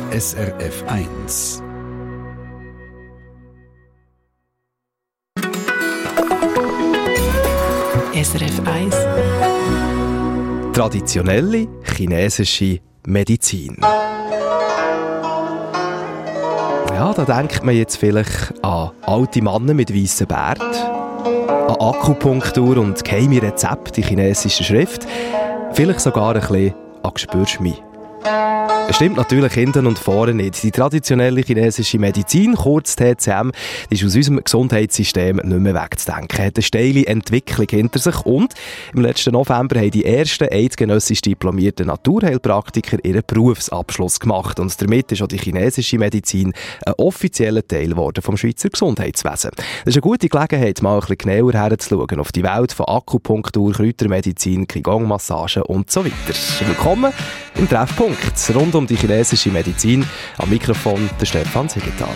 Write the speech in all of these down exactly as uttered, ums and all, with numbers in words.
S R F eins. S R F eins. Traditionelle chinesische Medizin. Ja, da denkt man jetzt vielleicht an alte Männer mit weißen Bärten, an Akupunktur und geheime Rezepte in chinesischer Schrift, vielleicht sogar ein bisschen an Gespürschmi. Es stimmt natürlich hinten und vorne nicht. Die traditionelle chinesische Medizin, kurz T C M, ist aus unserem Gesundheitssystem nicht mehr wegzudenken. Hat eine steile Entwicklung hinter sich und im letzten November haben die ersten eidgenössisch diplomierten Naturheilpraktiker ihren Berufsabschluss gemacht. Und damit ist auch die chinesische Medizin ein offizieller Teil geworden vom Schweizer Gesundheitswesen. Das ist eine gute Gelegenheit, mal ein bisschen genauer herzuschauen auf die Welt von Akupunktur, Kräutermedizin, Qigong-Massagen und so weiter. Willkommen im Treffpunkt rund um die chinesische Medizin. Am Mikrofon der Stefan Siegenthaler.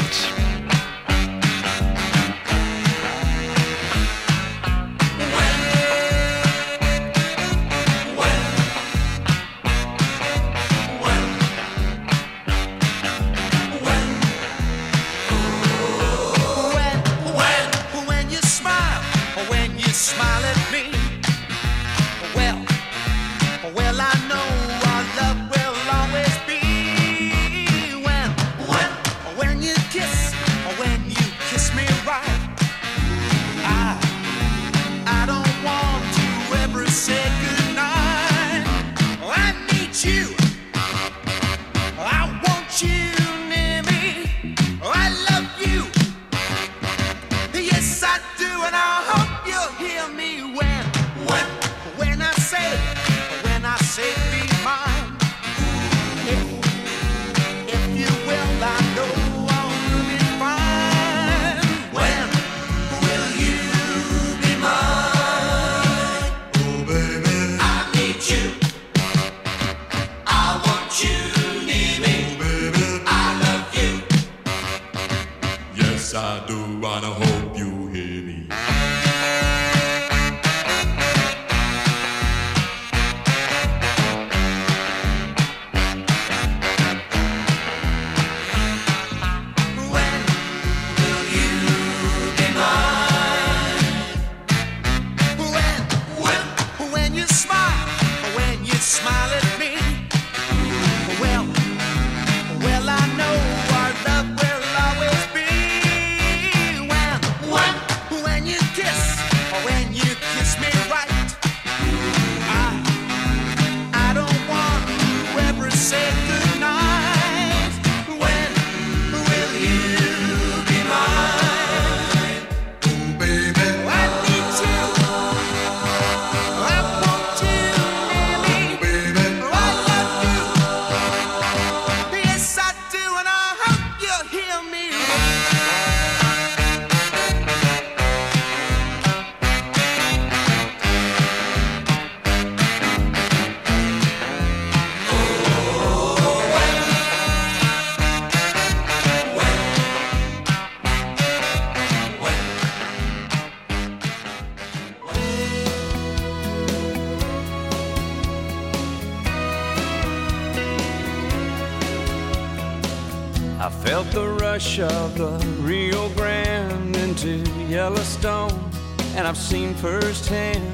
Of the Rio Grande into Yellowstone, and I've seen firsthand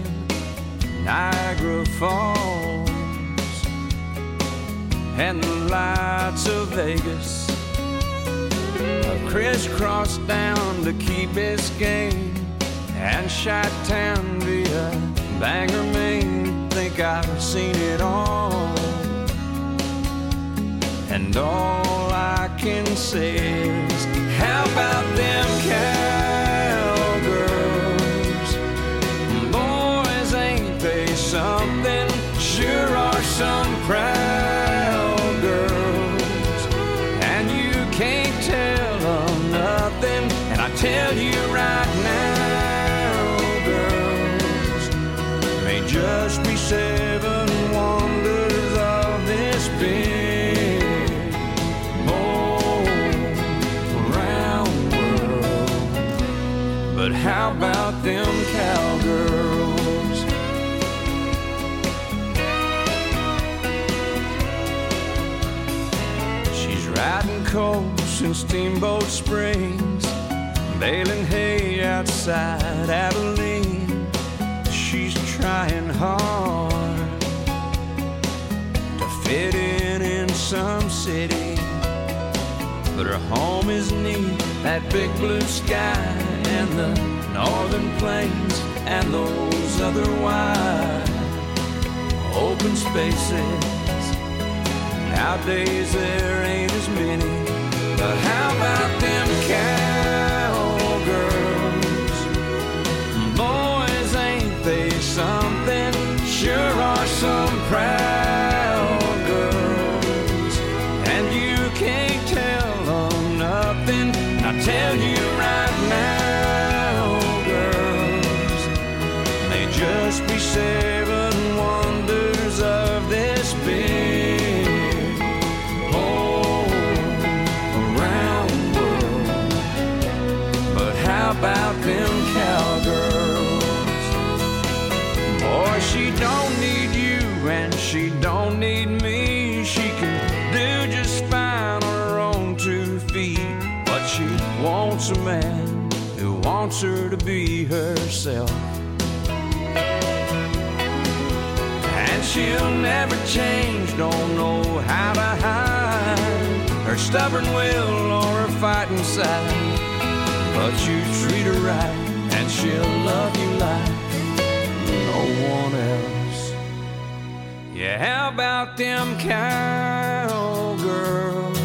Niagara Falls and the lights of Vegas. I crisscrossed down to Key Biscayne and Chi-Town via Bangor, Maine. Think I've seen it all, and all I can say is, how about them cowgirls? Boys, ain't they something? Sure are some proud girls, and you can't tell them nothing. And I tell you right now, girls, may just be seven wonders of this big riding coast in Steamboat Springs, baling hay outside Abilene. She's trying hard to fit in in some city, but her home is neat, that big blue sky and the northern plains and those other wide open spaces. Nowadays there ain't as many, but how about them cowgirls? Boys, ain't they something? Sure are some proud girls, and you can't tell them nothing. I tell you right now, girls, may just be seven wonders of this big whole around world. But how about them cowgirls? Boy, she don't need you and she don't need me. She can do just fine on her own two feet, but she wants a man who wants her to be herself. And she'll never change, don't know how to hide her stubborn will or her fighting side. But you treat her right and she'll love you like no one else. Yeah, how about them cowgirls?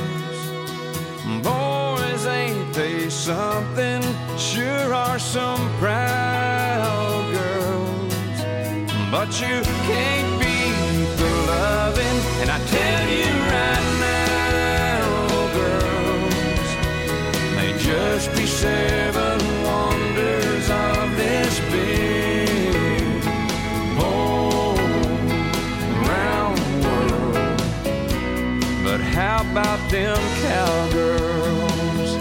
Boys, ain't they something? Sure are some proud girls, but you can't beat the loving. And I tell you right now, girls, may just be seven wonders of this big whole round world. But how about them cowgirls?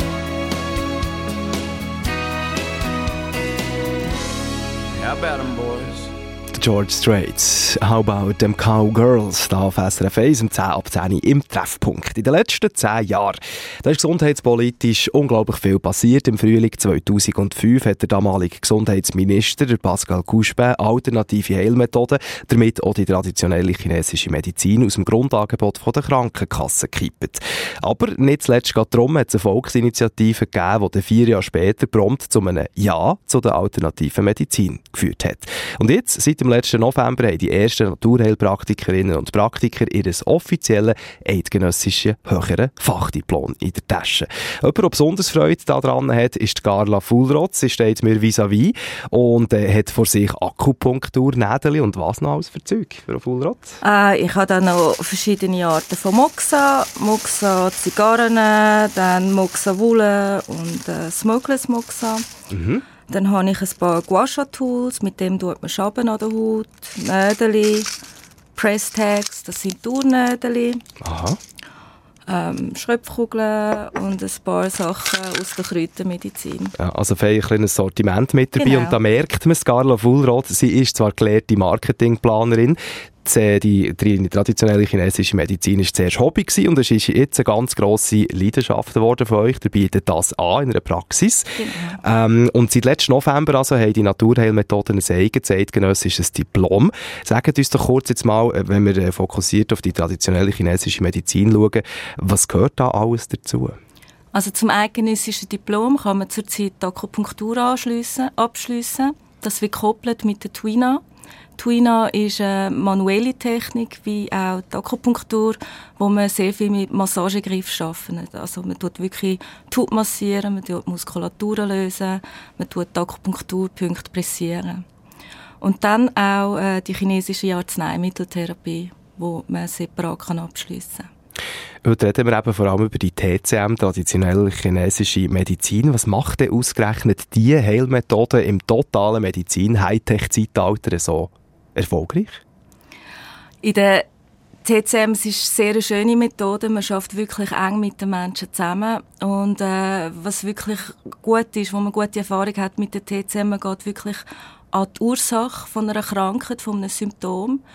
How about them boys? George Strait, How About Them Cowgirls, da auf S R F eins um zehn ab zehn im Treffpunkt. In den letzten zehn Jahren da ist gesundheitspolitisch unglaublich viel passiert. Im Frühling zweitausendfünf hat der damalige Gesundheitsminister, der Pascal Couchepin, alternative Heilmethoden, damit auch die traditionelle chinesische Medizin aus dem Grundangebot der Krankenkassen gekippt. Aber nicht zuletzt gerade darum hat es eine Volksinitiative gegeben, die vier Jahre später prompt zu einem Ja zu der alternativen Medizin geführt hat. Und jetzt, seit dem letzten November, haben die ersten Naturheilpraktikerinnen und Praktiker ihr offizielles eidgenössisches höheres Fachdiplom in der Tasche. Jemand, der besonders Freude daran hat, ist Carla Fuhlrott. Sie steht mir vis-à-vis und äh, hat vor sich Akupunktur, Nädeli und was noch alles für Zeug, Frau Fuhlrott? Äh, ich habe dann noch verschiedene Arten von Moxa, Moxa Zigarren, dann Moxa Wolle und äh, Smokeless Moxa. Mhm. Dann habe ich ein paar Guasha-Tools, mit dem tut man Schaben an der Haut, Nädeli, Press-Tags, das sind Tournädeli, ähm, Schröpfkugeln und ein paar Sachen aus der Kräutermedizin. Ja, also ein kleines Sortiment mit dabei. Genau. Und da merkt man, Carla Fuhlrott, sie ist zwar gelehrte Marketingplanerin, die, die, die traditionelle chinesische Medizin war zuerst Hobby gewesen, und es ist jetzt eine ganz grosse Leidenschaft geworden von euch. Ihr bietet das an in einer Praxis. Genau. Ähm, und seit letzten November also haben die Naturheilmethoden ein eigenes eidgenössisches Diplom. Sagt uns doch kurz jetzt mal, wenn wir fokussiert auf die traditionelle chinesische Medizin schauen, was gehört da alles dazu? Also zum eidgenössischen Diplom kann man zurzeit die Akupunktur anschliessen, abschliessen. Das wird gekoppelt mit der Tuina. Tuina ist eine manuelle Technik, wie auch die Akupunktur, wo man sehr viel mit Massagegriff arbeitet. Also man tut wirklich die Haut massieren, man tut Muskulaturen lösen, man tut die Akupunkturpunkte pressieren. Und dann auch äh, die chinesische Arzneimitteltherapie, die man separat kann abschliessen kann. Heute reden wir eben vor allem über die T C M, traditionelle chinesische Medizin. Was macht denn ausgerechnet diese Heilmethode im totalen Medizin-Hightech-Zeitalter so erfolgreich? In der T C M ist eine sehr schöne Methode. Man arbeitet wirklich eng mit den Menschen zusammen. Und äh, was wirklich gut ist, wo man gute Erfahrung hat mit der T C M, man geht wirklich an die Ursache von einer Krankheit, von einem Symptom.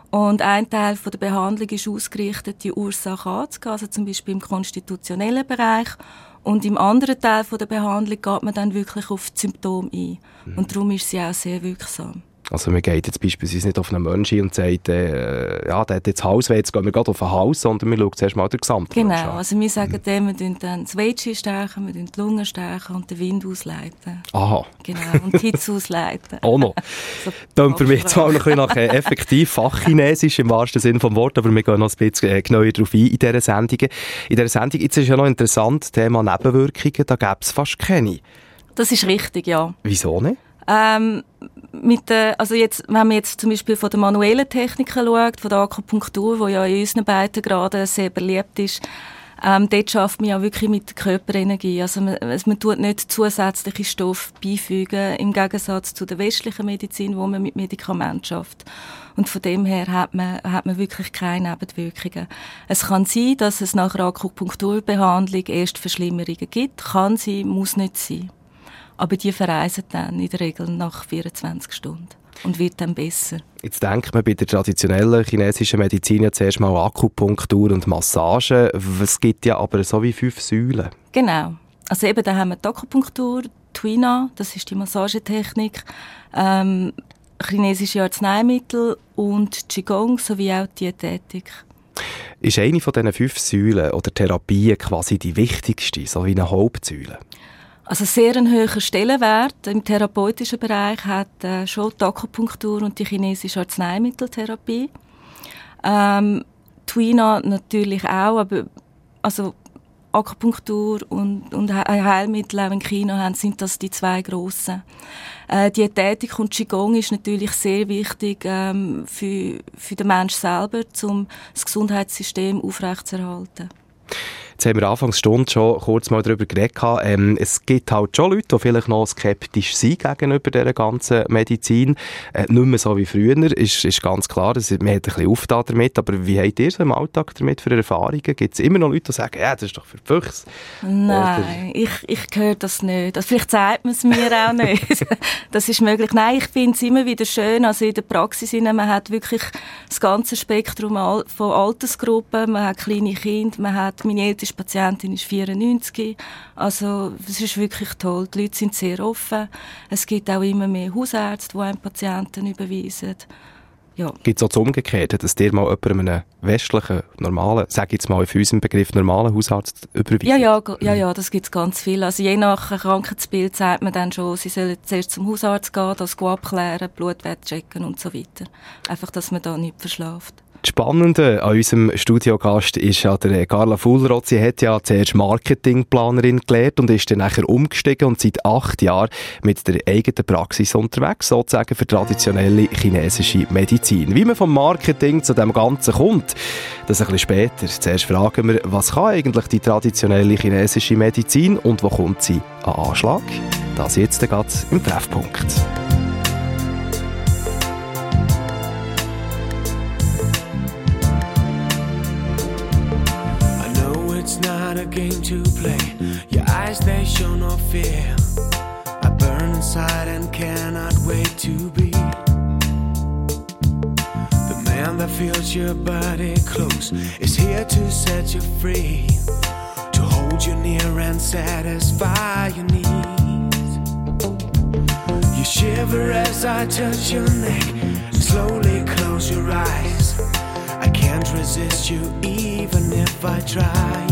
Und ein Teil von der Behandlung ist ausgerichtet, die Ursache anzugehen, also zum Beispiel im konstitutionellen Bereich. Und im anderen Teil von der Behandlung geht man dann wirklich auf die Symptome ein. Mhm. Und darum ist sie auch sehr wirksam. Also man geht jetzt beispielsweise nicht auf einen Menschen und sagt, äh, ja, der hat jetzt Halsweh, jetzt gehen wir gerade auf ein Haus, sondern wir schauen zuerst mal den Gesamtwunsch an. Genau, also wir sagen mhm. dem, wir tun dann das Weitschi stärken, wir tun die Lungen stärken und den Wind ausleiten. Aha. Genau, und die Hitze ausleiten. Auch noch. so dann für mich zwar noch ein bisschen nach äh, effektiv Fachchinesisch im wahrsten Sinne des Wortes, aber wir gehen noch ein bisschen äh, genauer darauf ein in dieser Sendung. In dieser Sendung, jetzt ist ja noch interessant, Thema Nebenwirkungen, da gäbe es fast keine. Das ist richtig, ja. Wieso nicht? Ähm, mit der, also jetzt, wenn man jetzt zum Beispiel von der manuellen Techniken schaut, von der Akupunktur, die ja in unseren beiden Graden sehr beliebt ist, ähm, dort schafft man ja wirklich mit der Körperenergie. Also man, man tut nicht zusätzliche Stoffe beifügen, im Gegensatz zu der westlichen Medizin, wo man mit Medikamenten schafft. Und von dem her hat man, hat man wirklich keine Nebenwirkungen. Es kann sein, dass es nach einer Akupunkturbehandlung erst Verschlimmerungen gibt. Kann sein, muss nicht sein. Aber die verreisen dann in der Regel nach vierundzwanzig Stunden und wird dann besser. Jetzt denkt man bei der traditionellen chinesischen Medizin ja zuerst mal Akupunktur und Massage. Es gibt ja aber so wie fünf Säulen. Genau. Also eben, da haben wir die Akupunktur, Tuina, das ist die Massagetechnik, ähm, chinesische Arzneimittel und Qigong sowie auch Diätetik. Ist eine von diesen fünf Säulen oder Therapien quasi die wichtigste, so wie eine Hauptsäule? Also sehr ein hoher Stellenwert im therapeutischen Bereich hat äh, schon die Akupunktur und die chinesische Arzneimitteltherapie. Ähm, Tuina natürlich auch, aber also Akupunktur und, und Heilmittel auch in China haben, sind das die zwei grossen. Äh, Diätetik und Qigong ist natürlich sehr wichtig ähm, für, für den Menschen selber, um das Gesundheitssystem aufrechtzuerhalten. Jetzt haben wir Anfangsstunde schon kurz mal darüber geredet. Ähm, es gibt halt schon Leute, die vielleicht noch skeptisch sind gegenüber dieser ganzen Medizin. Äh, nicht mehr so wie früher, ist, ist ganz klar. Das, man hat ein bisschen aufgetan damit. Aber wie habt ihr so im Alltag damit für Erfahrungen? Gibt es immer noch Leute, die sagen, ja, das ist doch für die Füchse? Nein, ich, ich höre das nicht. Also vielleicht sagt man es mir auch nicht. Das ist möglich. Nein, ich finde es immer wieder schön. Also in der Praxis, man hat wirklich das ganze Spektrum von Altersgruppen. Man hat kleine Kinder, man hat meine älteste Die Patientin ist vierundneunzig. Also, es ist wirklich toll. Die Leute sind sehr offen. Es gibt auch immer mehr Hausärzte, die einen Patienten überweisen. Ja. Gibt es auch das Umgekehrte, dass dir mal jemand einen westlichen, normalen, sage jetzt mal für unseren Begriff, normalen Hausarzt überweist? Ja, ja, ja, ja, das gibt es ganz viel. Also je nach Krankheitsbild sagt man dann schon, sie sollen zuerst zum Hausarzt gehen, das abklären, Blutwert checken und so weiter. Einfach, dass man da nicht verschlaft. Das Spannende an unserem Studiogast ist ja der Carla Fuhlrott. Sie hat ja zuerst Marketingplanerin gelernt und ist dann nachher umgestiegen und seit acht Jahren mit der eigenen Praxis unterwegs, sozusagen für traditionelle chinesische Medizin. Wie man vom Marketing zu dem Ganzen kommt, das ein bisschen später. Zuerst fragen wir, was kann eigentlich die traditionelle chinesische Medizin und wo kommt sie an Anschlag? Das jetzt gerade im Treffpunkt. Not a game to play. Your eyes, they show no fear. I burn inside and cannot wait to be the man that feels your body close, is here to set you free, to hold you near and satisfy your needs. You shiver as I touch your neck, slowly close your eyes. I can't resist you even if I try.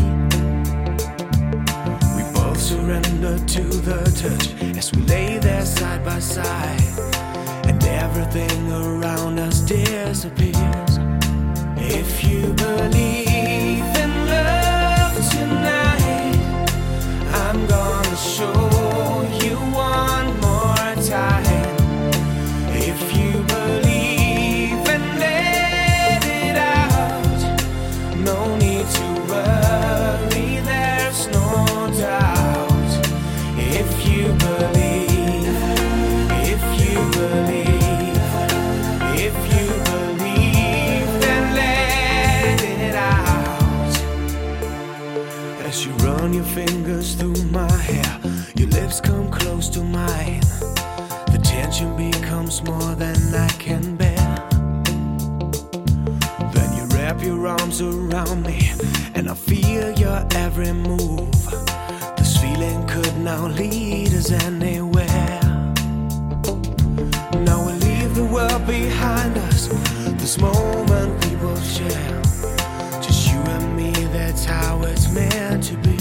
Surrender to the touch as we lay there side by side, and everything around us disappears. If you believe in love tonight, I'm gonna show you one more time. If you believe and let it out, no need to worry, there's no doubt. If you believe, if you believe, if you believe, then let it out. As you run your fingers through my hair, your lips come close to mine. The tension becomes more than I can bear. wrap your arms around me, and I feel your every move. This feeling could now lead us anywhere. Now we leave the world behind us. This moment we will share, just you and me, that's how it's meant to be.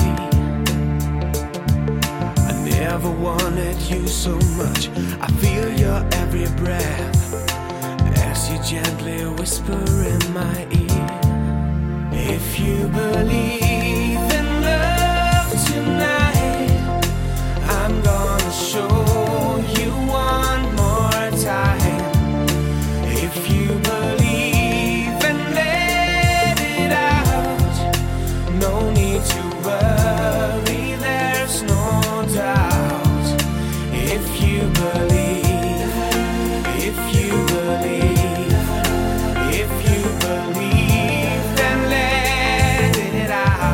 I never wanted you so much. I feel your every breath as you gently whisper in my ear. If you believe in love tonight, I'm gonna show you one more time. If you believe and let it out, no need to worry, there's no doubt. If you believe, if you believe, if you believe, then let it out.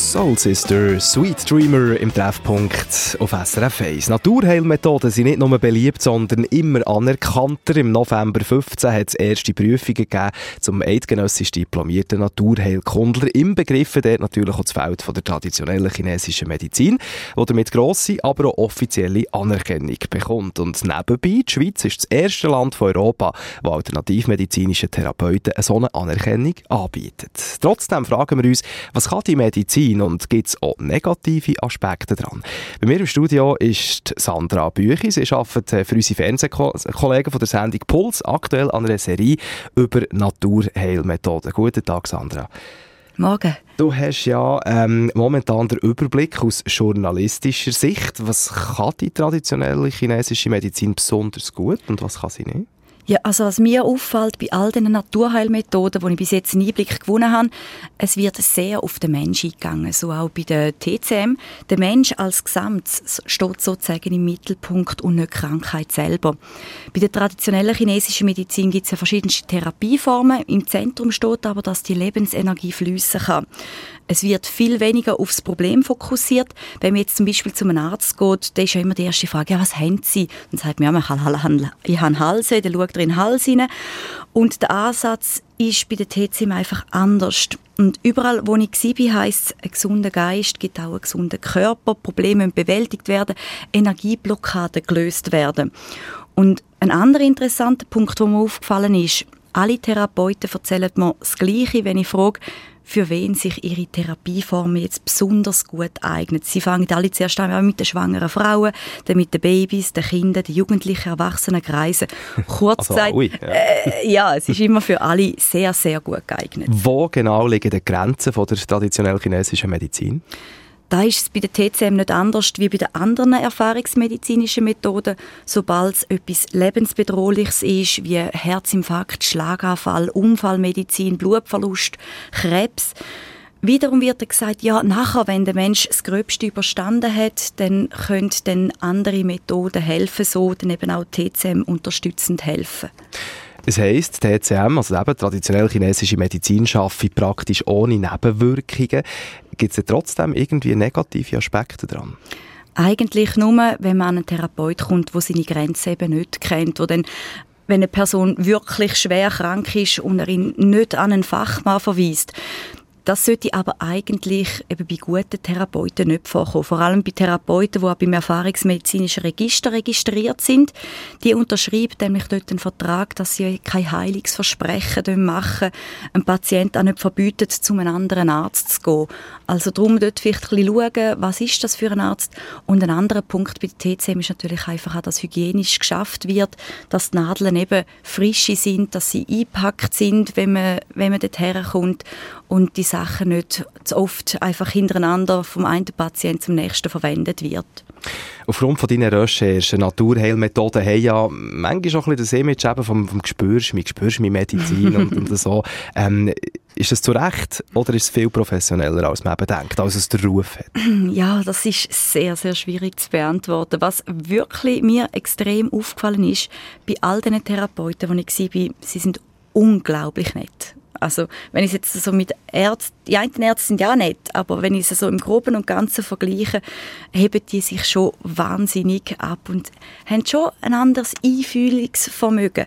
Soul Sister, Sweet Dreamer im Treffpunkt auf S R F eins. Naturheilmethoden sind nicht nur beliebt, sondern immer anerkannter. Im November fünfzehn hat es erste Prüfungen gegeben zum eidgenössisch diplomierten Naturheilkundler. Im Begriff dort natürlich auch das Feld von der traditionellen chinesischen Medizin, die damit grosse, aber auch offizielle Anerkennung bekommt. Und nebenbei, die Schweiz ist das erste Land von Europa, das alternativmedizinische Therapeuten eine solche Anerkennung anbietet. Trotzdem fragen wir uns, was kann die Medizin und gibt es auch negative Aspekte dran? Bei mir im Studio ist Sandra Büchi. Sie arbeitet für unsere Fernsehkollegen von der Sendung Puls aktuell an einer Serie über Naturheilmethoden. Guten Tag, Sandra. Morgen. Du hast ja ähm, momentan den Überblick aus journalistischer Sicht. Was kann die traditionelle chinesische Medizin besonders gut und was kann sie nicht? Ja, also was mir auffällt bei all diesen Naturheilmethoden, die ich bis jetzt einen Einblick gewonnen habe, es wird sehr auf den Menschen eingegangen, so auch bei der T C M. Der Mensch als Gesamt steht sozusagen im Mittelpunkt und nicht die Krankheit selber. Bei der traditionellen chinesischen Medizin gibt es ja verschiedenste Therapieformen. Im Zentrum steht aber, dass die Lebensenergie fliessen kann. Es wird viel weniger aufs Problem fokussiert. Wenn man jetzt zum Beispiel zu einem Arzt geht, dann ist ja immer die erste Frage, ja, was haben Sie? Dann sagt man, ja, ich habe einen Hals, dann schaut er in den Hals rein. Und der Ansatz ist bei der T C M einfach anders. Und überall, wo ich war, heisst es, ein gesunder Geist gibt auch einen gesunden Körper, Probleme müssen bewältigt werden, Energieblockaden gelöst werden. Und ein anderer interessanter Punkt, der mir aufgefallen ist, alle Therapeuten erzählen mir das Gleiche, wenn ich frage, für wen sich ihre Therapieformen jetzt besonders gut eignet. Sie fangen alle zuerst an mit den schwangeren Frauen, dann mit den Babys, den Kindern, den Jugendlichen, Erwachsenen, Kreisen. Kurz gesagt, also, ja. Äh, ja, es ist immer für alle sehr, sehr gut geeignet. Wo genau liegen die Grenzen von der traditionellen chinesischen Medizin? Da ist es bei der T C M nicht anders wie bei den anderen erfahrungsmedizinischen Methoden. Sobald es etwas Lebensbedrohliches ist, wie Herzinfarkt, Schlaganfall, Unfallmedizin, Blutverlust, Krebs. Wiederum wird gesagt, ja, nachher, wenn der Mensch das Gröbste überstanden hat, dann können dann andere Methoden helfen, so dann eben auch T C M unterstützend helfen. Es heisst, T C M, also eben traditionell chinesische Medizin, arbeitet praktisch ohne Nebenwirkungen. Gibt es trotzdem irgendwie negative Aspekte daran? Eigentlich nur, wenn man an einen Therapeut kommt, der seine Grenzen eben nicht kennt, wo dann, wenn eine Person wirklich schwer krank ist und er ihn nicht an einen Fachmann verweist. Das sollte aber eigentlich eben bei guten Therapeuten nicht vorkommen. Vor allem bei Therapeuten, die auch beim erfahrungsmedizinischen Register registriert sind. Die unterschreiben nämlich dort einen Vertrag, dass sie kein Heilungsversprechen machen, einem Patienten auch nicht verbieten, zu einem anderen Arzt zu gehen. Also darum dort vielleicht ein bisschen schauen, was ist das für ein Arzt. Und ein anderer Punkt bei der T C M ist natürlich einfach auch, dass hygienisch geschafft wird, dass die Nadeln eben frische sind, dass sie eingepackt sind, wenn man, wenn man dort herkommt und die Sachen nicht zu oft einfach hintereinander vom einen Patienten zum nächsten verwendet wird. Aufgrund von deinen Recherchen, Naturheilmethoden haben ja manchmal auch ein bisschen das Image eben vom, vom Gespürschmi, Gespürschmi-Medizin und, und so. Ähm, ist das zu Recht oder ist es viel professioneller, als man eben denkt, als es der Ruf hat? Ja, das ist sehr, sehr schwierig zu beantworten. Was wirklich mir extrem aufgefallen ist, bei all diesen Therapeuten, die ich war, sie sind unglaublich nett. Also, wenn ich es jetzt so mit Ärzten, die einen Ärzte sind ja auch nett, aber wenn ich es so im Groben und Ganzen vergleiche, heben die sich schon wahnsinnig ab und haben schon ein anderes Einfühlungsvermögen.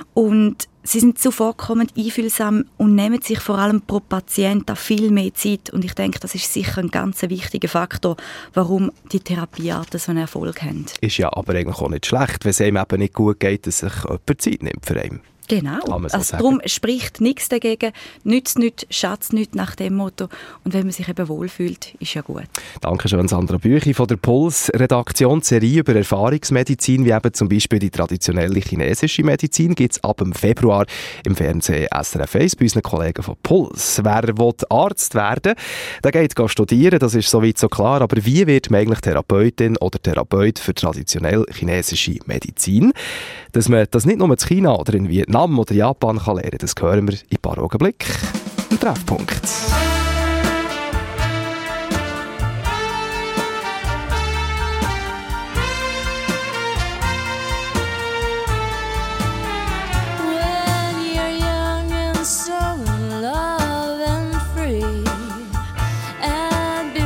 Und sie sind zuvorkommend einfühlsam und nehmen sich vor allem pro Patient auch viel mehr Zeit. Und ich denke, das ist sicher ein ganz wichtiger Faktor, warum die Therapiearten so einen Erfolg haben. Ist ja aber eigentlich auch nicht schlecht, wenn es einem eben nicht gut geht, dass sich jemand Zeit nimmt für einen. Genau, so also darum spricht nichts dagegen, nützt nichts, schadet nichts nach dem Motto. Und wenn man sich eben wohlfühlt, ist ja gut. Dankeschön, Sandra Büchi von der Puls-Redaktion. Serie über Erfahrungsmedizin, wie eben zum Beispiel die traditionelle chinesische Medizin, gibt es ab dem Februar im Fernsehen S R F eins bei unseren Kollegen von Puls. Wer will Arzt werden, der geht studieren, das ist soweit so klar. Aber wie wird man eigentlich Therapeutin oder Therapeut für traditionell chinesische Medizin? Dass man das nicht nur in China oder in Vietnam oder Japan kann lernen, das hören wir in ein paar Augenblicken im Treffpunkt. And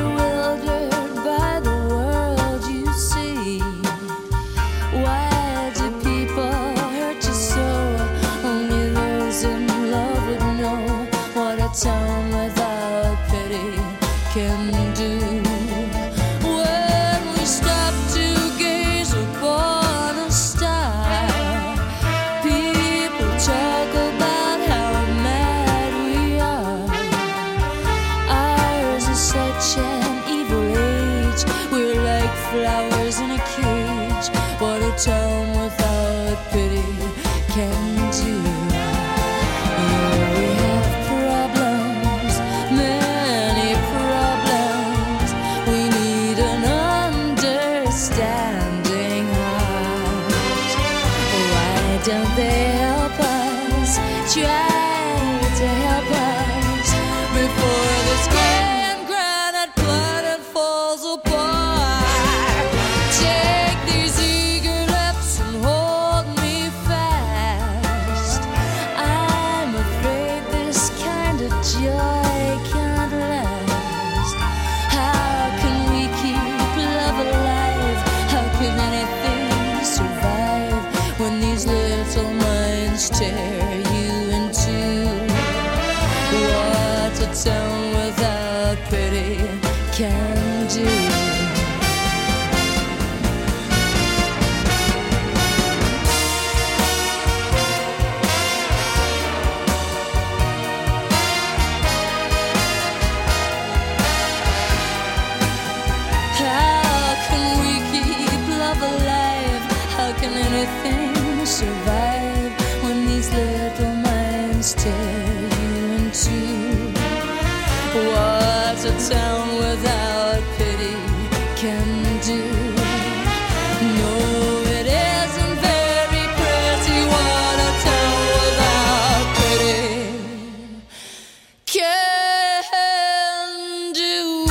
minds tear you in two. What a town without pity can do. Anything survive when these little minds tear you in two? What a town without pity can do. No, it isn't very pretty. What a town without pity can do.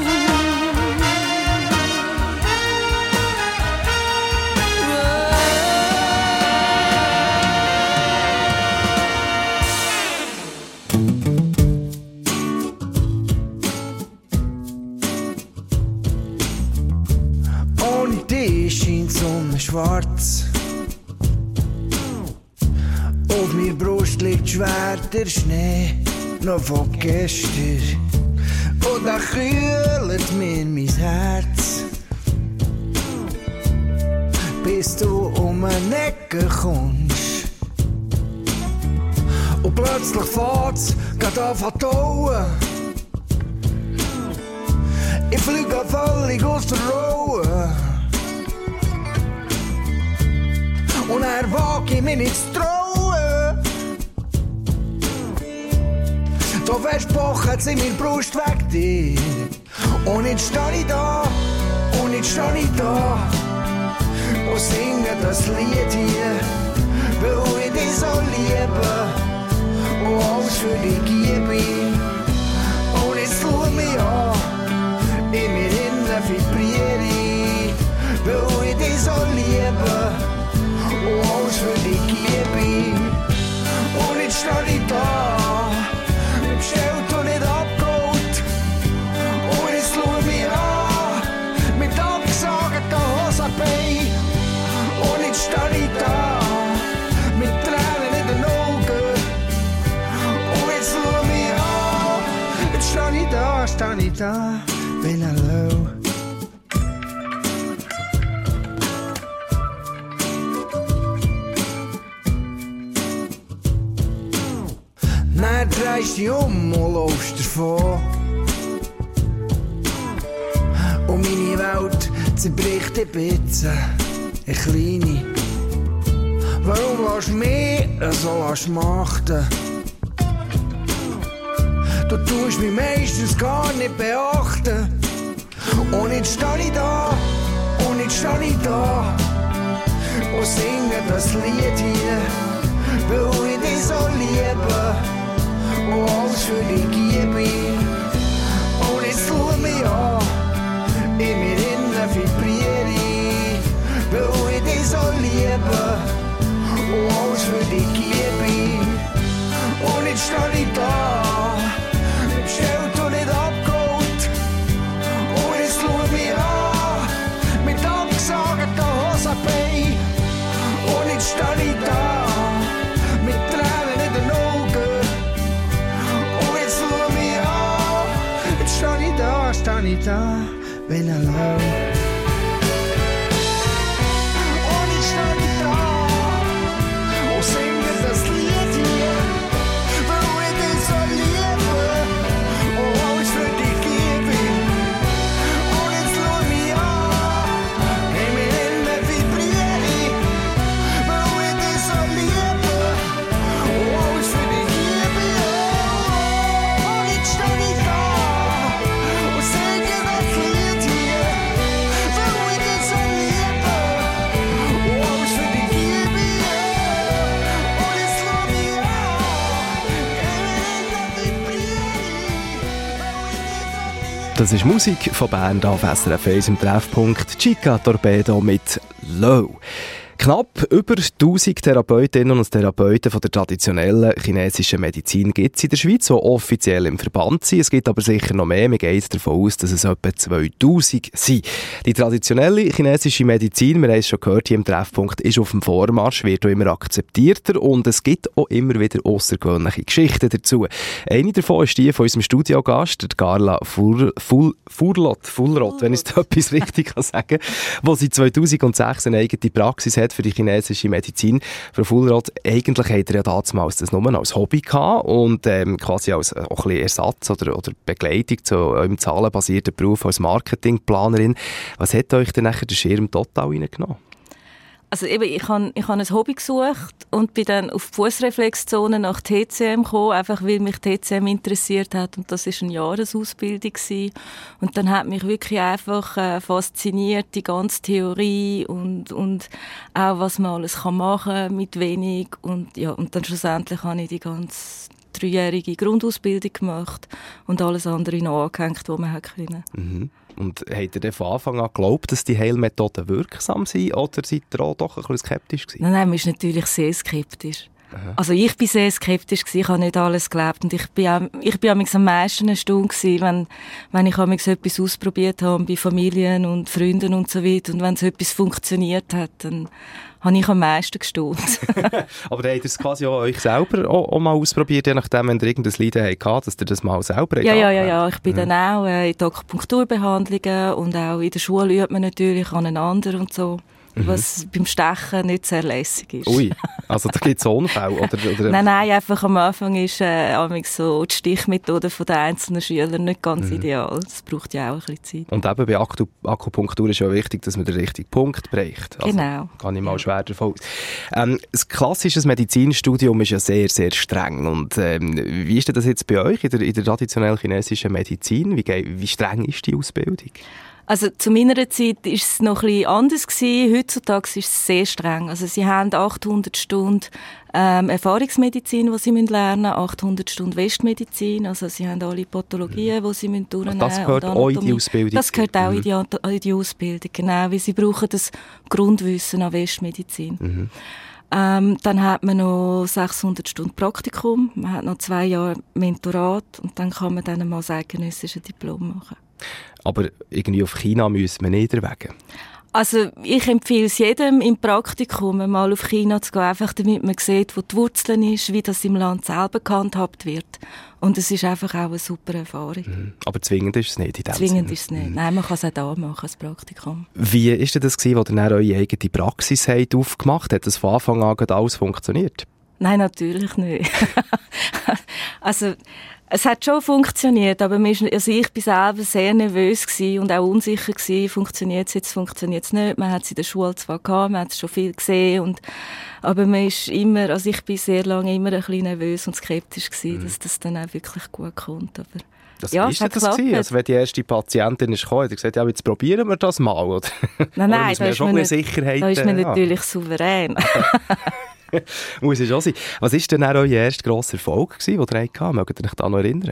Schwarz. Auf mir Brust liegt schwer der Schnee, noch von gestern. Und da kühlt mir mein Herz. Bis du um eine Ecke kommst. Und plötzlich fährt's grad an zu tauen. Ich fliege völlig aus der Ruhe. Und er wag ich mich nicht zu trauen. Da versprochen sie mir Brust weg dir. Und jetzt steh ich da, und jetzt steh ich da. Und singe das Lied hier, weil ich dich so liebe. Und alles für dich gebe ich. Und jetzt schau mich an, in mir innen vibriere ich, weil ich dich so liebe. Und alles für dich gebe ich. Und jetzt steh ich da, bestellt und nicht abgeholt. Und jetzt schau mich an, mit abgesagten Hosenbeinen. Und jetzt steh ich da, mit Tränen in den Augen. Und jetzt schau mich an, jetzt steh ich da, steh ich da, bin allein. Dann drehst du dich um und laufst davon. Und meine Welt zerbricht ein bisschen, eine kleine. Warum lässt du mich so machten? Du tust mich meistens gar nicht beachten. Und jetzt steh ich da, und jetzt steh ich da. Und singe das Lied hier, weil ich dich so liebe. Und alles für dich gebe ich. Und jetzt schau mich an, in mir innen vibriere ich, weil ich dich so liebe. Und alles für dich gebe ich. Und jetzt steh ich da, bestellt und nicht abgeholt. Und jetzt schau mich an, mit abgesagten Hosenbeinen. Und jetzt steh ich da, mit Tränen in den Augen. Steh ich da, steh ich da, bin allein. Und ich steh ich da und singe das Lied hier, weil ich dich so liebe und alles für dich gebe. Und jetzt schau mich an, in mir innen vibriere ich, weil ich dich so liebe und alles für dich gebe. Und jetzt steh ich da. Das ist Musik von Bern auf S R F eins im Treffpunkt. Chica Torpedo mit Low. Knapp über tausend Therapeutinnen und Therapeuten von der traditionellen chinesischen Medizin gibt es in der Schweiz, die offiziell im Verband sind. Es gibt aber sicher noch mehr. Man geht davon aus, dass es etwa zweitausend sind. Die traditionelle chinesische Medizin, wir haben es schon gehört hier im Treffpunkt, ist auf dem Vormarsch, wird auch immer akzeptierter und es gibt auch immer wieder außergewöhnliche Geschichten dazu. Eine davon ist die von unserem Studiogast, der Carla Fur, Fur, Furlot, Fulrot, wenn ich es etwas richtig kann sagen, wo sie zweitausendsechs eine eigene Praxis hat für die chinesische Medizin. Frau Fulrot, eigentlich hat er ja damals das nur als Hobby gehabt und ähm, quasi als äh, auch ein bisschen Ersatz oder, oder Begleitung zu eurem zahlenbasierten Beruf als Marketingplanerin. Was hat euch denn nachher den Schirm total reingenommen? Also eben, ich habe ich hab ein Hobby gesucht und bin dann auf die Fussreflexzone nach T C M gekommen, einfach weil mich T C M interessiert hat und das war eine Jahresausbildung gewesen. Und dann hat mich wirklich einfach äh, fasziniert, die ganze Theorie und, und auch, was man alles kann machen mit wenig und ja, und dann schlussendlich habe ich die ganze dreijährige Grundausbildung gemacht und alles andere noch angehängt, was man hätte können. Mhm. Und habt ihr von Anfang an geglaubt, dass die Heilmethoden wirksam sind oder seid ihr auch doch ein bisschen skeptisch gewesen? Nein, nein, man ist natürlich sehr skeptisch. Aha. Also ich bin sehr skeptisch gewesen, ich habe nicht alles geglaubt und ich bin auch, ich bin am meisten erstaunt gewesen, wenn, wenn ich am etwas ausprobiert habe bei Familien und Freunden und so weiter und wenn so etwas funktioniert hat, dann habe ich am meisten gestaunt. Aber habt ihr es quasi auch euch selber auch, auch mal ausprobiert, je nachdem, wenn ihr irgendein Leiden hattet, dass ihr das mal selber ja, ja, ja, ja, ich bin mhm. dann auch äh, in die Akupunkturbehandlungen und auch in der Schule übt man natürlich aneinander und so. Was mhm. beim Stechen nicht sehr lässig ist. Ui, also da gibt es Unfälle? Oder, oder? Nein, nein, einfach am Anfang ist äh, so die Stichmethode der einzelnen Schüler nicht ganz mhm. ideal. Das braucht ja auch ein bisschen Zeit. Und eben bei Aktu- Akupunktur ist ja wichtig, dass man den richtigen Punkt bereicht. Also, genau. Kann ich mal ja. schwer davon aus. Ähm, das klassische Medizinstudium ist ja sehr, sehr streng. Und ähm, wie ist denn das jetzt bei euch in der, in der traditionellen chinesischen Medizin? Wie, wie streng ist die Ausbildung? Also zu meiner Zeit war es noch ein bisschen anders gewesen. Heutzutage ist es sehr streng. Also sie haben achthundert Stunden ähm, Erfahrungsmedizin, die sie lernen müssen, achthundert Stunden Westmedizin. Also sie haben alle Pathologien, die sie durchnehmen müssen. Das gehört auch in die Ausbildung? Das gehört auch mhm. in, die, in die Ausbildung, genau. Weil sie brauchen das Grundwissen an Westmedizin. Mhm. Ähm, dann hat man noch sechshundert Stunden Praktikum, man hat noch zwei Jahre Mentorat und dann kann man dann mal das eidgenössische Diplom machen. Aber irgendwie auf China müssen wir nicht wegen. Also ich empfehle es jedem im Praktikum mal auf China zu gehen, einfach damit man sieht, wo die Wurzeln ist, wie das im Land selber gehandhabt wird. Und es ist einfach auch eine super Erfahrung. Mhm. Aber zwingend ist es nicht in dem Zwingend Sinne. ist es nicht. Mhm. Nein, man kann es auch da machen, das Praktikum. Wie war denn das, als ihr dann eure eigene Praxis habt aufgemacht habt? Hat das von Anfang an alles funktioniert? Nein, natürlich nicht. Also es hat schon funktioniert, aber also ich war selber sehr nervös und auch unsicher gewesen. Funktioniert es jetzt, funktioniert es nicht. Man hat es in der Schule zwar gehabt, man hat es schon viel gesehen, und, aber man ist immer, also ich bin sehr lange immer ein bisschen nervös und skeptisch gewesen, mhm. dass das dann auch wirklich gut kommt. Aber das ja, ist das gewesen? Also wenn die erste Patientin ist gekommen, hat sie gesagt, ja, jetzt probieren wir das mal, oder? Nein, nein, da ist man, nicht, Sicherheit, da ist man äh, natürlich souverän. Muss es schon sein. Was war denn euer erster grosser Erfolg, den ihr hattet? Mögt ihr euch da noch erinnern?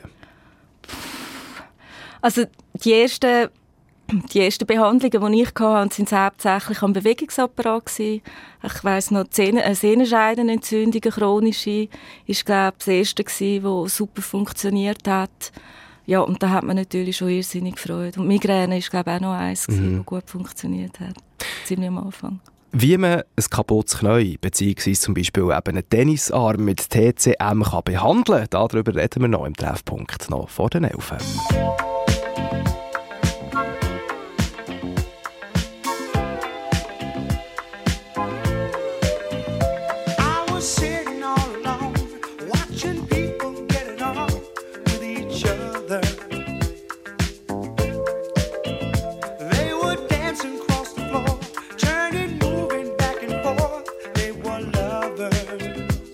Also die ersten, die ersten Behandlungen, die ich hatte, waren hauptsächlich am Bewegungsapparat. Ich weiss noch, eine Sehnenscheidenentzündung, eine chronische, war, glaube ich, das erste, das super funktioniert hat. Ja, und da hat man natürlich schon irrsinnig gefreut. Und Migräne war, glaube ich, auch noch eins, mhm. das gut funktioniert hat. Ziemlich am Anfang. Wie man ein kaputtes Knie bzw. zum Beispiel eben einen Tennisarm mit T C M kann behandeln kann, darüber reden wir noch im Treffpunkt, noch vor den Elfen.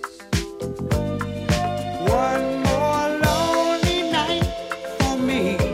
One more lonely night for me.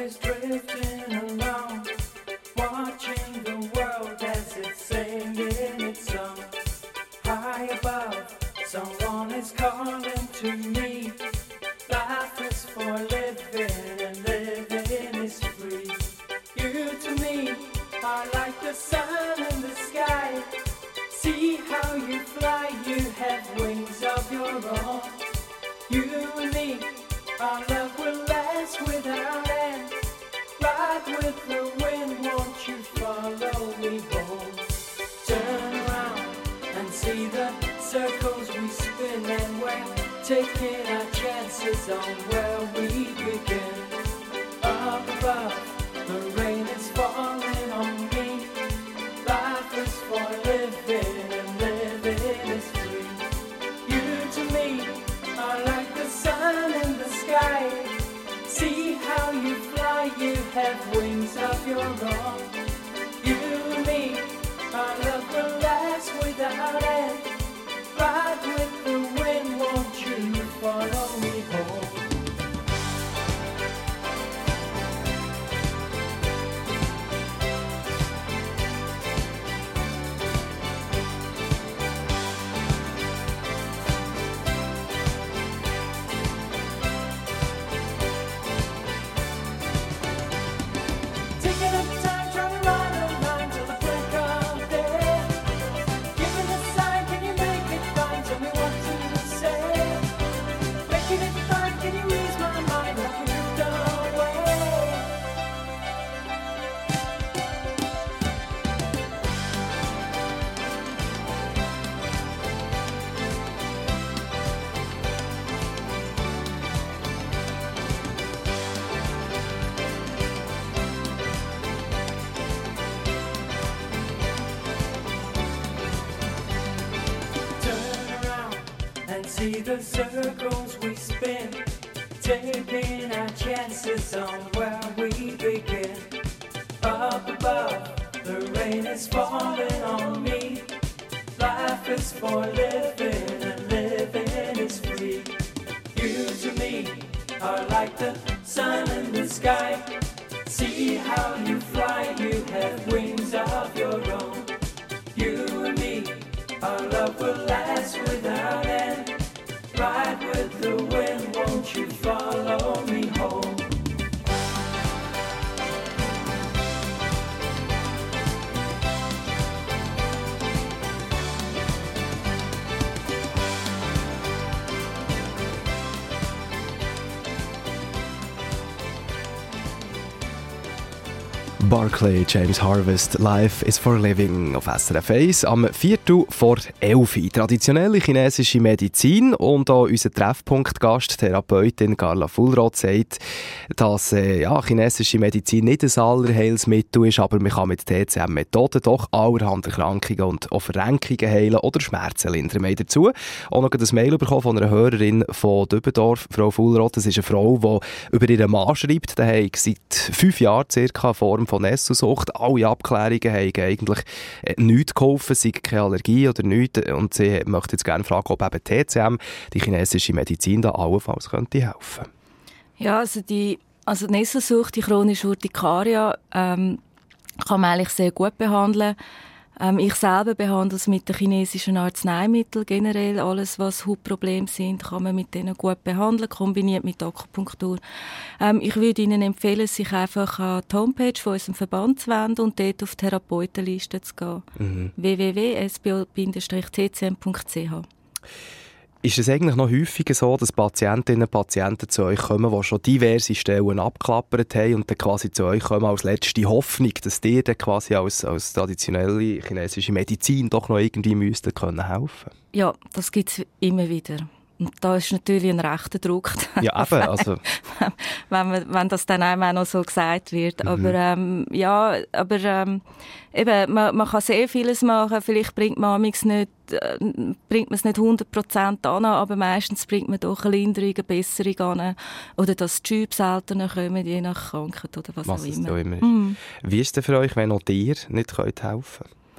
is drifting along, watching the world as it's singing its song. High above, someone is calling to me. Life is for living and living is free. You to me are like the sun in the sky. See how you fly, you have wings of your own. You and me, our love will last without end. Ride with the wind, won't you follow me home? Turn around and see the circles we spin, and we're taking our chances on where we begin. Up above, the rain is falling on me. Life is for living and living is free. You to me are like the sun in the sky. See how you fly, you have wings of your own. You and me, our love will last without end. Ride with the wind, won't you follow me home? See the circles we spin, taking our chances on where we begin. Up above, the rain is falling on me. Life is for living and living is free. You to me are like the sun in the sky. See how you fly, you have wings of your own. You and me, our love will last without end. Ride with the wind, won't you follow me home? Barclay, James Harvest, Life is for Living auf S R F eins am Viertel vor elf. Traditionelle chinesische Medizin, und auch unser Treffpunkt-Gast, Therapeutin Carla Fuhlrott, sagt, dass äh, ja, chinesische Medizin nicht ein Allerheilsmittel ist, aber man kann mit T C M-Methoden doch allerhand Erkrankungen und auch Verrenkungen heilen oder Schmerzen lindern. Wir haben dazu auch noch ein Mail bekommen von einer Hörerin von Dübendorf, Frau Fuhlrott. Das ist eine Frau, die über ihren Mann schreibt, der hat seit fünf Jahren circa eine Form von Nesselsucht. Alle Abklärungen haben eigentlich nichts geholfen, sei keine Allergie oder nichts. Und sie möchte jetzt gerne fragen, ob eben T C M, die chinesische Medizin, da allenfalls könnte helfen. Ja, also die also die Nesselsucht, die chronische Urtikaria, ähm, kann man eigentlich sehr gut behandeln. Ähm, ich selber behandle es mit den chinesischen Arzneimitteln. Generell alles, was Hautprobleme sind, kann man mit denen gut behandeln, kombiniert mit Akupunktur. Ähm, ich würde Ihnen empfehlen, sich einfach an die Homepage von unserem Verband zu wenden und dort auf die Therapeutenliste zu gehen. Mhm. w w w punkt s b o bindestrich t c m punkt c h. Ist es eigentlich noch häufiger so, dass Patientinnen und Patienten zu euch kommen, die schon diverse Stellen abgeklappert haben und dann quasi zu euch kommen als letzte Hoffnung, dass ihr dann quasi als, als traditionelle chinesische Medizin doch noch irgendwie müssten können helfen? Ja, das gibt es immer wieder. Und da ist natürlich ein rechter Druck. Ja, eben. Also. wenn, man, wenn das dann einem auch noch so gesagt wird. Mhm. Aber ähm, ja, aber ähm, eben, man, man kann sehr vieles machen. Vielleicht bringt man es nicht, äh, bringt man es nicht hundert Prozent an, aber meistens bringt man doch eine Linderung, eine Besserung an. Oder dass die Schübe seltener kommen, je nach Krankheit oder was, was auch immer. immer mhm. Wie ist es denn für euch, wenn auch ihr nicht helfen könnt?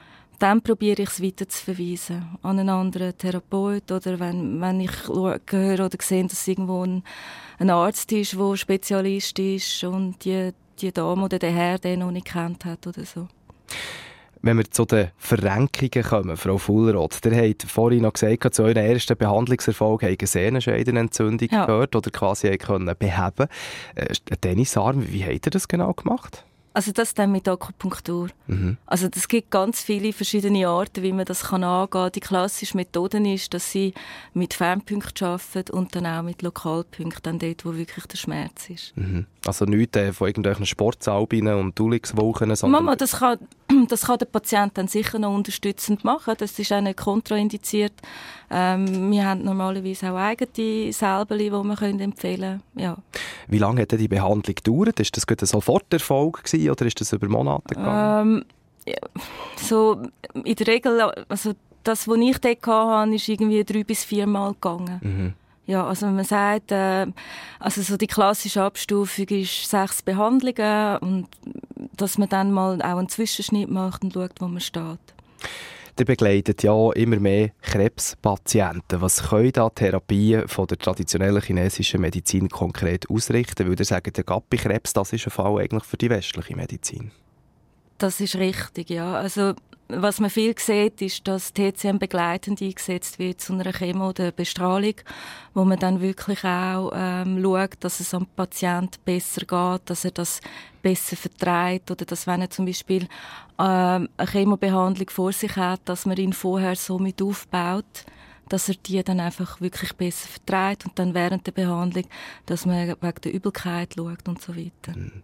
dann probiere ich es weiter zu verweisen an einen anderen Therapeut oder wenn, wenn ich höre oder sehe, dass irgendwo ein, ein Arzt ist, der Spezialist ist und die, die Dame oder der Herr den noch nicht kennt hat oder so. Wenn wir zu den Verrenkungen kommen, Frau Fulleroth, ihr habt vorhin noch gesagt, zu eurem ersten Behandlungserfolg habt ihr Sehnenscheidenentzündung ja. gehört oder quasi können beheben. Äh, Tennisarm, wie habt ihr das genau gemacht? Also das dann mit Akupunktur. Mhm. Also es gibt ganz viele verschiedene Arten, wie man das kann angehen kann. Die klassische Methode ist, dass sie mit Fernpunkten arbeiten und dann auch mit Lokalpunkten, dann dort, wo wirklich der Schmerz ist. Mhm. Also nichts äh, von irgendwelchen Sportsalben und Dulixwochen, sondern... Mama, das kann, das kann der Patient dann sicher noch unterstützend machen. Das ist auch nicht kontraindiziert. Ähm, wir haben normalerweise auch eigene Salben, die wir empfehlen können. Ja. Wie lange hat die Behandlung gedauert? Ist das ein Soforterfolg gewesen, oder ist das über Monate gegangen? Ähm, ja, so in der Regel, also das, was ich dort hatte, ist irgendwie drei bis vier Mal gegangen. Mhm. Ja, also wenn man sagt, äh, also so die klassische Abstufung ist sechs Behandlungen und dass man dann mal auch einen Zwischenschnitt macht und schaut, wo man steht. Ihr begleitet ja immer mehr Krebspatienten. Was können da Therapien von der traditionellen chinesischen Medizin konkret ausrichten? Weil ihr sagt, der Gapi-Krebs, das ist ein Fall eigentlich für die westliche Medizin. Das ist richtig, ja. Also was man viel sieht, ist, dass T C M begleitend eingesetzt wird zu einer Chemo- oder Bestrahlung, wo man dann wirklich auch ähm, schaut, dass es am Patienten besser geht, dass er das besser verträgt oder dass, wenn er zum Beispiel ähm, eine Chemobehandlung vor sich hat, dass man ihn vorher so mit aufbaut, dass er die dann einfach wirklich besser verträgt und dann während der Behandlung, dass man wegen der Übelkeit schaut und so weiter. Mhm.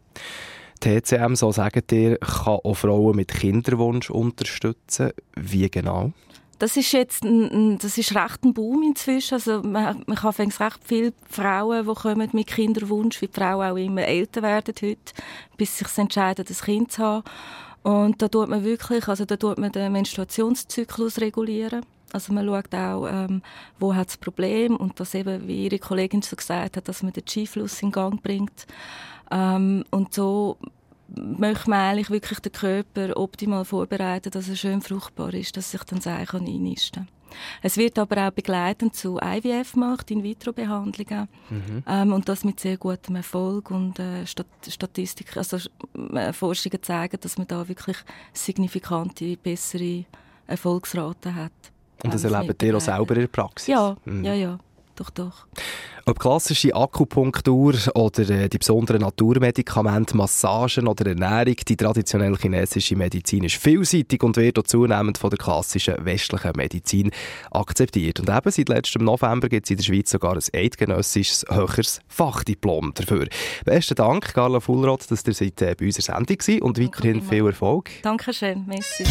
T C M, so sagt ihr, kann auch Frauen mit Kinderwunsch unterstützen. Wie genau? Das ist jetzt ein, das ist recht ein Boom inzwischen. Also man, man kann recht viele Frauen, die kommen mit Kinderwunsch, wie die Frauen auch immer älter werden heute, bis sie sich entscheiden, ein Kind zu haben. Und da tut man wirklich, also da tut man den Menstruationszyklus regulieren. Also man schaut auch, ähm, wo hat das Problem und das eben, wie Ihre Kollegin schon gesagt hat, dass man den Qi-Fluss in Gang bringt. Ähm, und so möchte man eigentlich wirklich den Körper optimal vorbereiten, dass er schön fruchtbar ist, dass sich dann Sachen kann einnisten kann. Es wird aber auch begleitend zu I V F gemacht, In-vitro-Behandlungen. Mhm. Ähm, und das mit sehr gutem Erfolg. Und äh, Stat- Statistik, also äh, Forschungen zeigen, dass man da wirklich signifikante, bessere Erfolgsraten hat. Und das erlebt ihr auch selber in der Praxis? Ja, mhm. ja, ja. Doch, doch. Ob klassische Akupunktur oder äh, die besonderen Naturmedikamente, Massagen oder Ernährung, die traditionelle chinesische Medizin ist vielseitig und wird auch zunehmend von der klassischen westlichen Medizin akzeptiert. Und eben seit letztem November gibt es in der Schweiz sogar ein eidgenössisches höheres Fachdiplom dafür. Besten Dank, Carla Fulleroth, dass ihr seid, äh, bei unserer Sendung seid und weiterhin viel Erfolg. Dankeschön, merci.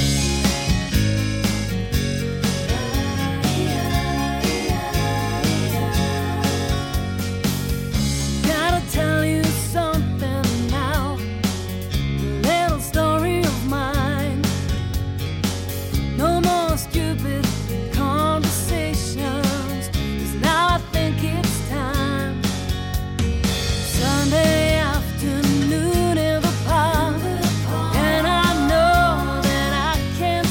Afternoon in the park, and I know that I can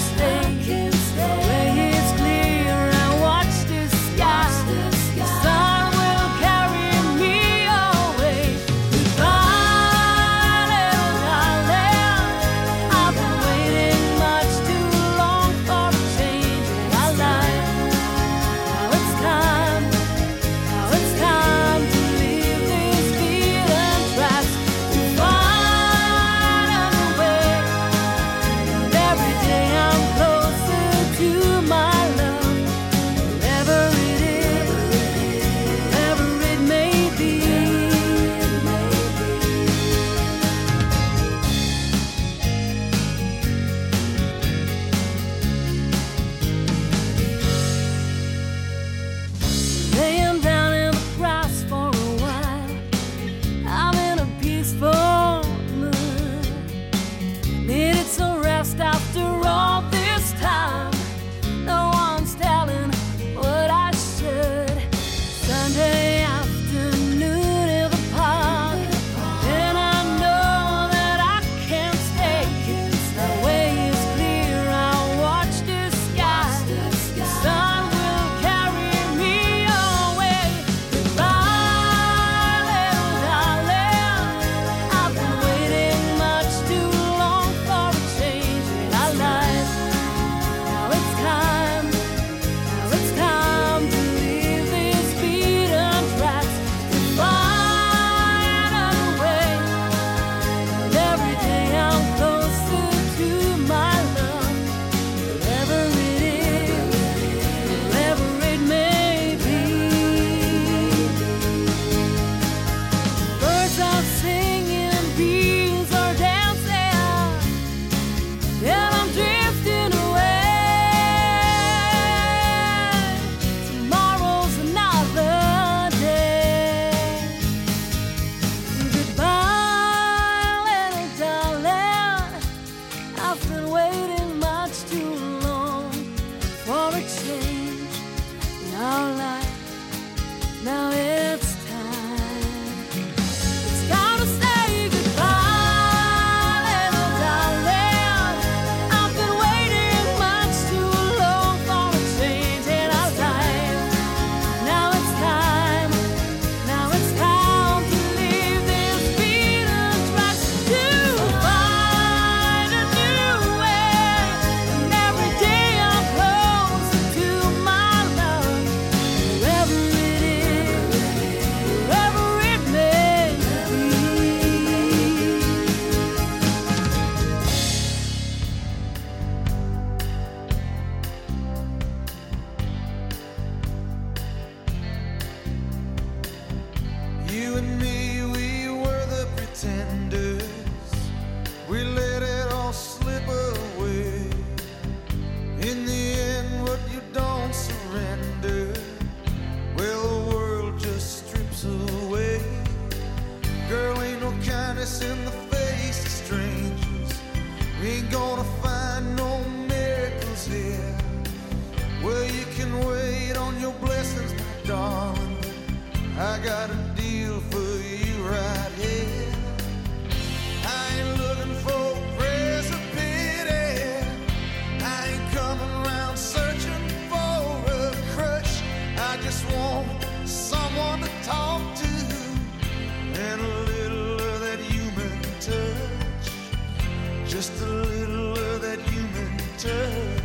I got a deal for you right here. I ain't looking for a praise or pity. I ain't coming around searching for a crush. I just want someone to talk to and a little of that human touch. Just a little of that human touch.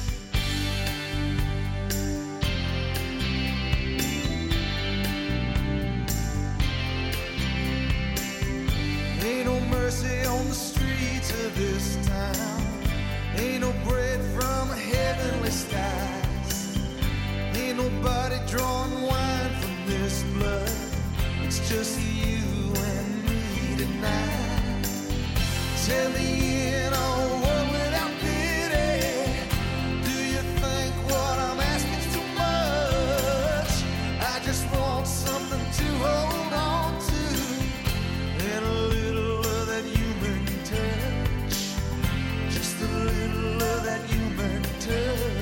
Ain't no mercy on the streets of this town. Ain't no bread from heavenly skies. Ain't nobody drawing wine from this blood. It's just you and me tonight. Tell me in a world without pity, do you think what I'm asking too much? I just want something to hold on to and a little of that human touch. Just a little of that human touch.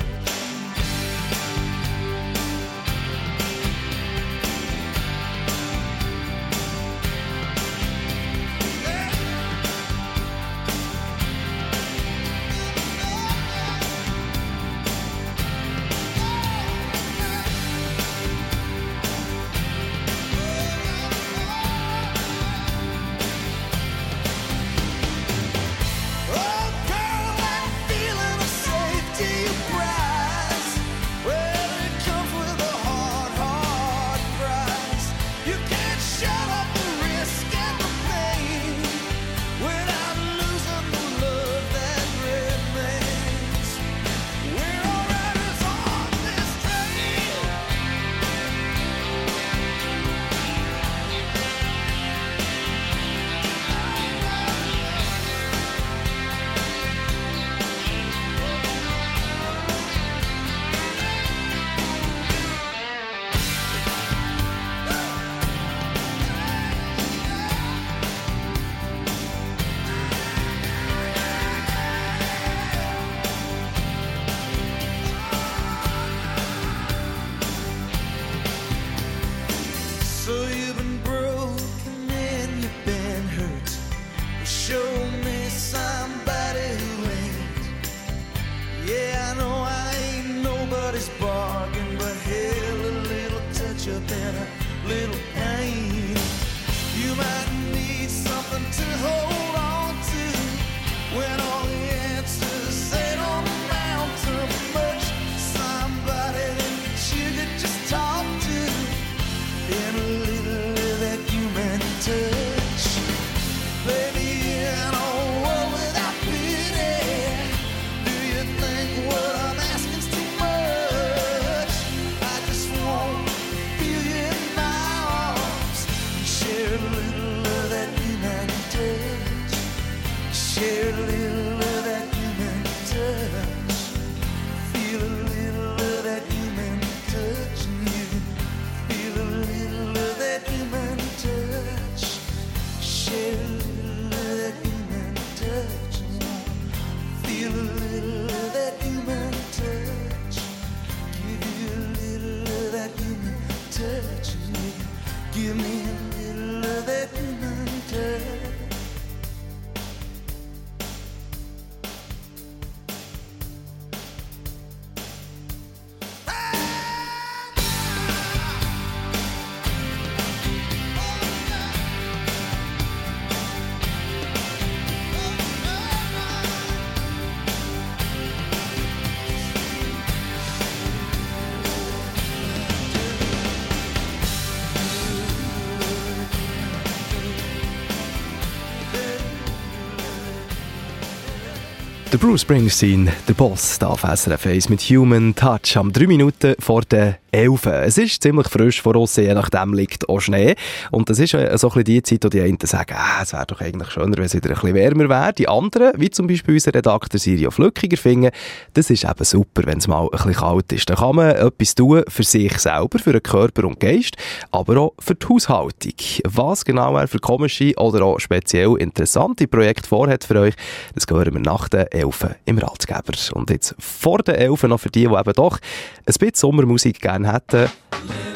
Der Bruce Springsteen, der Boss, da auf S R F eins mit Human Touch am drei Minuten vor der elf. Es ist ziemlich frisch vor uns, je nachdem liegt auch Schnee. Und das ist so ein bisschen die Zeit, wo die einen sagen, ah, es wäre doch eigentlich schöner, wenn es wieder ein bisschen wärmer wäre. Die anderen, wie zum Beispiel unser Redakteur Sirio Flückiger, finden, das ist eben super, wenn es mal ein bisschen kalt ist. Da kann man etwas tun für sich selber, für den Körper und Geist, aber auch für die Haushaltung. Was genau er für komische oder auch speziell interessante Projekte vorhat für euch, das hören wir nach der elf im Ratgeber. Und jetzt vor der elf noch für die, die eben doch ein bisschen Sommermusik gerne hätten, die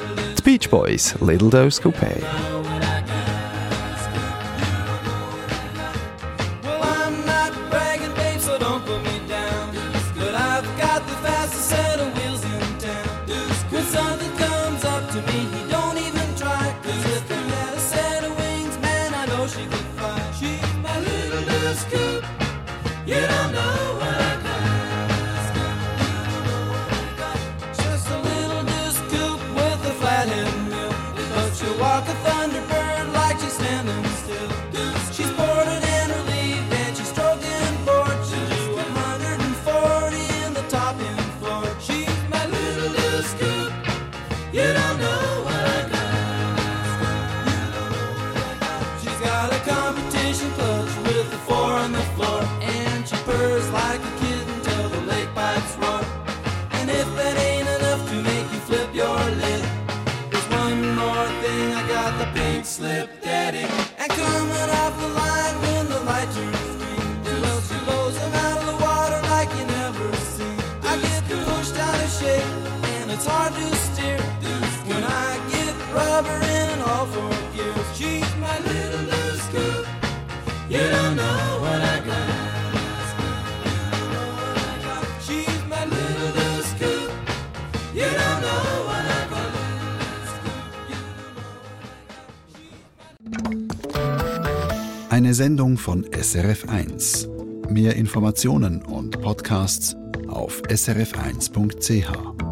Beach Boys, Little Dose Coupé. Slip daddy, and coming off the line when the light turns green. Well, she blows him out of the water like you never seen. I get pushed out of shape, and it's hard to steer when I get rubber in all four gears. She's my little loose scoop. You don't know what I got. She's my little loose scoop. You don't know what I got. Eine Sendung von S R F eins. Mehr Informationen und Podcasts auf s r f eins punkt c h.